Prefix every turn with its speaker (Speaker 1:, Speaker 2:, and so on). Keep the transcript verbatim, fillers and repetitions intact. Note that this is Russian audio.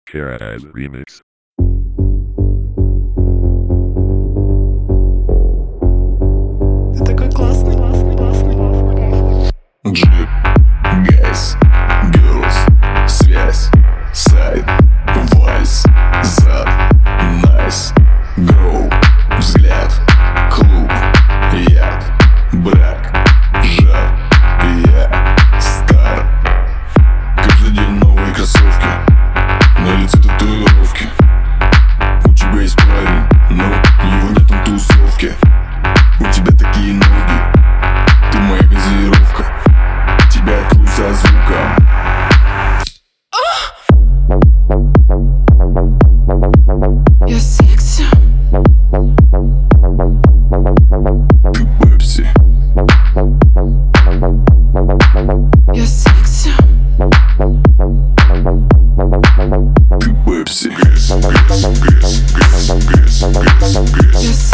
Speaker 1: Karad Remix.
Speaker 2: Ты такой классный, классный, классный, классный.
Speaker 3: Джип, гайс, герлс, связь, сайт, вальс, зад, найс, гроу, взгляд, клуб, яд, брак, жар, я стар. Каждый день новые кроссовки, на лице татуировки. У тебя есть парень, но его нет на тусовке. У тебя такие ноги, ты моя газировка. Тебя клуб со звуком.
Speaker 2: Я секси.
Speaker 3: Ты пепси.
Speaker 2: Я секси.
Speaker 3: Ты пепси. Грязь, грязь, грязь, грязь, грязь, грязь, грязь.
Speaker 2: Я секси.